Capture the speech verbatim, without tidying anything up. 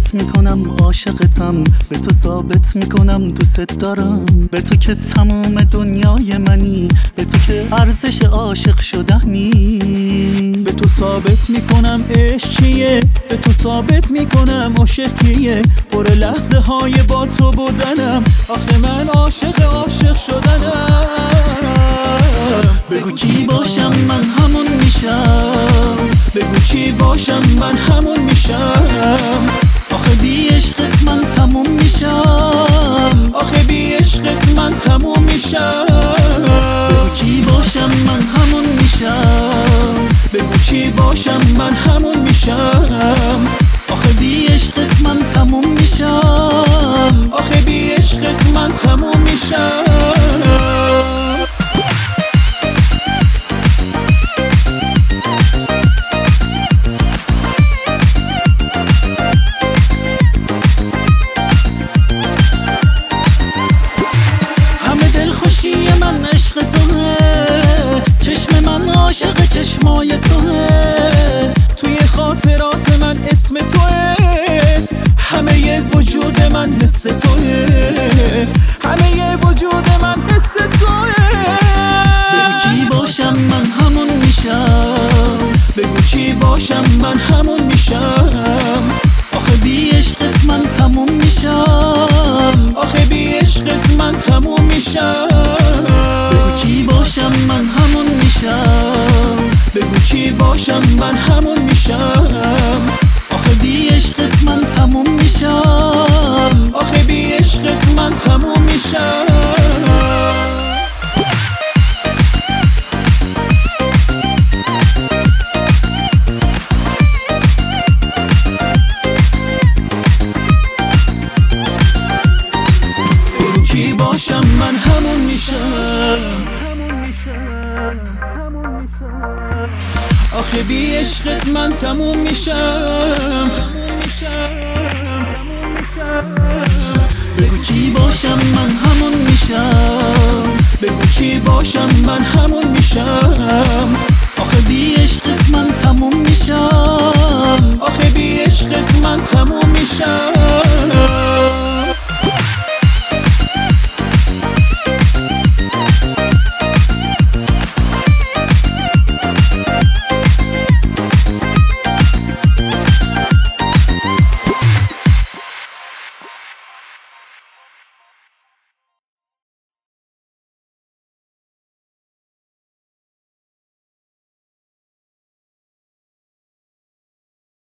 ثابت میکنم عاشقتم، به تو ثابت میکنم دوست دارم، به تو که تمام دنیای منی، به تو که ارزش عاشق شدنی. به تو ثابت میکنم عشق چیه، به تو ثابت میکنم عاشق کیه، پر لحظه های با تو بودنم، آخه من عاشق عاشق شدنم. بگو کی باشم من همون میشم، بگو چی باشم من همون میشم، آخه بی عشقت من تموم میشم، آخه بی عشقت من تموم میشم. بگو کی باشم من همون میشم، بگو چی باشم من همون میشم، آخه بی عشقت من تموم میشم، آخه بی عشقت من تموم میشم. من عشق توه، چشم من عاشق چشمای توه، توی خاطرات من اسم توه، همه وجود من حس توه، همه وجود من حس توه. بگو کی باشم من همون میشم، بگو چی باشم من همون میشم، آخه بی عشقت من تموم میشم، آخه بی عشقت من تموم میشم. بگو کی باشم من همون میشم، بگو چی باشم من همون میشم، آخه بی عشقت من تموم میشم، آخه بی عشقت من تموم میشم. کی باشم من همون میشم، آخه بی عشقت من تموم میشم. بگو کی باشم من همون میشم، بگو چی باشم من همون میشم، آخه بی